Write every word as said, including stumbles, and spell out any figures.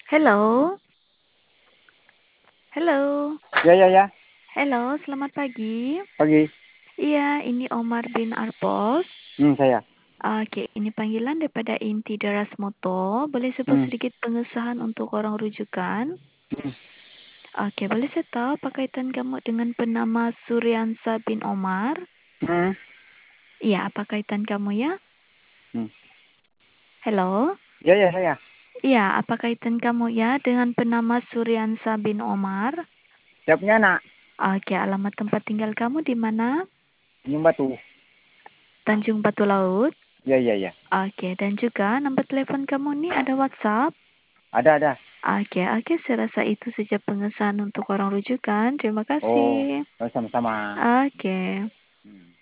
Halo. Halo. Ya, ya, ya. Halo, selamat pagi. Pagi. Iya, ini Omar bin Arpos. Hmm, saya. Oke, ini panggilan daripada Inti Deras Moto. Boleh sebut Hmm. sedikit pengesahan untuk orang rujukan? Hmm. Oke, boleh saya tahu apa kaitan kamu dengan penama Suryansa bin Omar? Hmm. Iya, apa kaitan kamu ya? Hmm. Halo? Ya, ya, saya. Iya, apa kaitan kamu ya dengan penama Suryansa bin Omar? Saya punya anak. Oke, alamat tempat tinggal kamu di mana? Tanjung Batu. Tanjung Batu Laut. Ya, ya, ya. Oke, dan juga nomor telepon kamu nih ada WhatsApp? Ada, ada. Oke, oke, saya rasa itu saja pengesahan untuk orang rujukan. Terima Oh, kasih. sama-sama. Oke. Hmm.